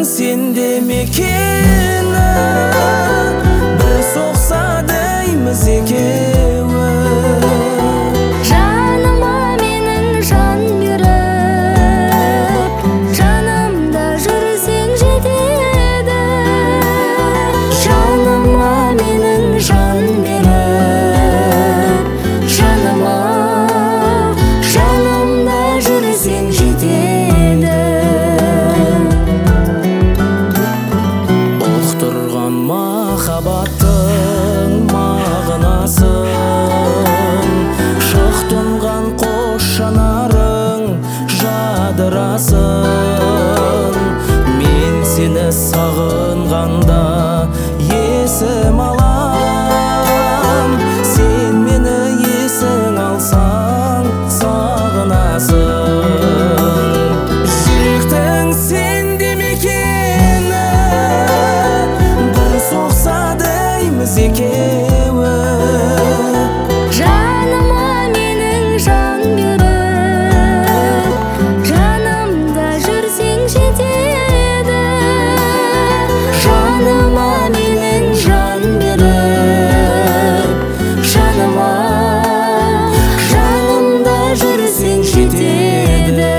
сенде мекені, бір соқса дейміз екеуі. Жаныма менің жан беріп, жанымда жүрсең жетеді. Жаныма менің жан беріп, жанымда жүрсең жетеді. Ұқтырған махаббаттың мағынасын, шық тұнған қош жанарың жадырасын. Мен сені сағынғанда есім алам, сен мені есің алсаң сағынасың. Жүректің сенде мекені, бір соқса дейміз екеуі. Жаныма менің жан беріп, жанымда жүрсең жетеді. Жаныма менің жан беріп, жанымда жүрсең жетеді.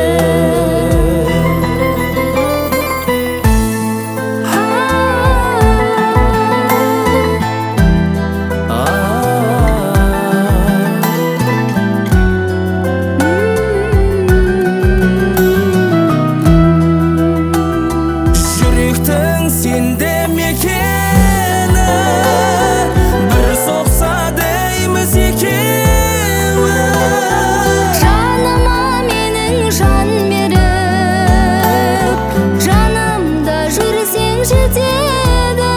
Жүректің сенде мекені, бір соқса дейміз екеуі. Жаныма менің жан беріп, жанымда жүрсең жетеді.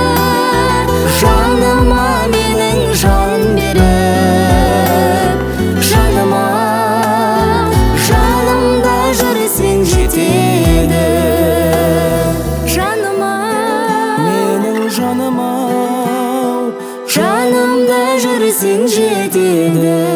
Жаныма менің жан беріп, жанымда жүрсең жетеді. Жаныма, Менің жаным ау, жанымда жүрсең жетеді.